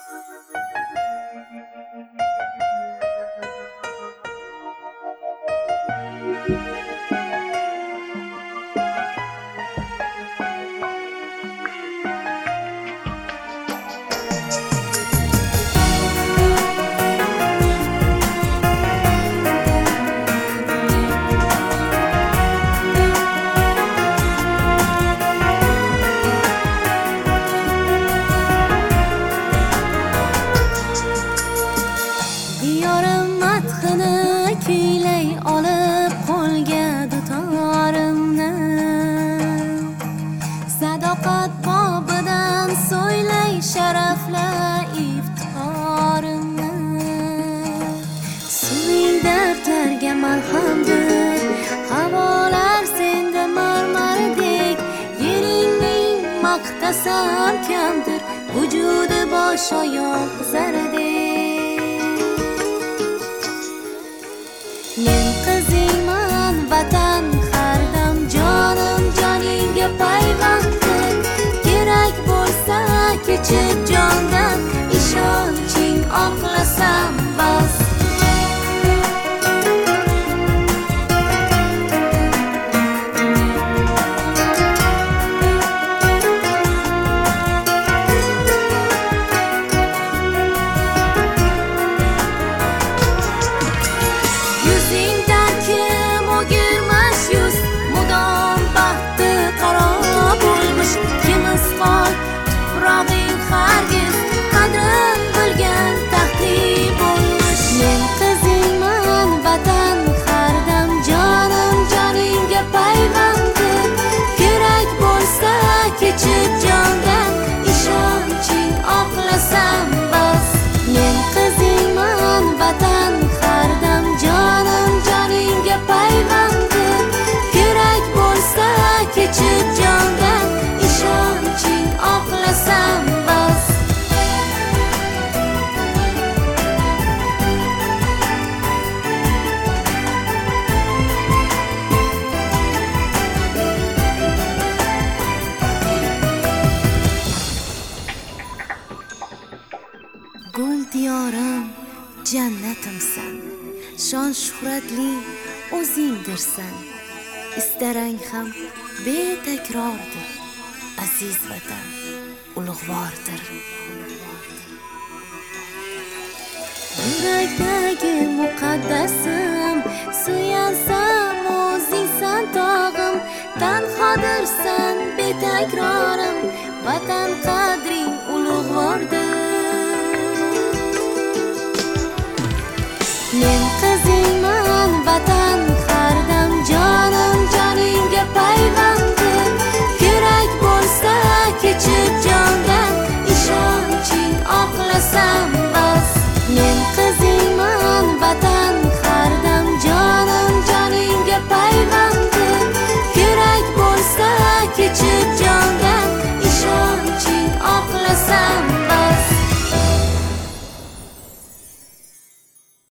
Diyorim madhini kuylay olib qo'lga dutorimni, sadoqat bobidan so'ylay sharafla iftorimni. Suving dardlarga malhamdir, havolar senda marmardek. Yeringning maqtasam kamdir, vujudi bosh oyoq zaradek. Men qizingman, vatan hardam, jonim joningga payvanddir. Kerak bo'lsa kechib jondan, ishonching oqlasam bas. Gul diyorim, jannatimsan, shon shuhratli o'zingdirsan. Istarang ham betakrordir, aziz vatan ulug'vordir. Yurakdagi muqaddasim, suyansam o'zingsan tog'im. Tanhodirsan betakrorim, vatan qadring ulug'vordir. Men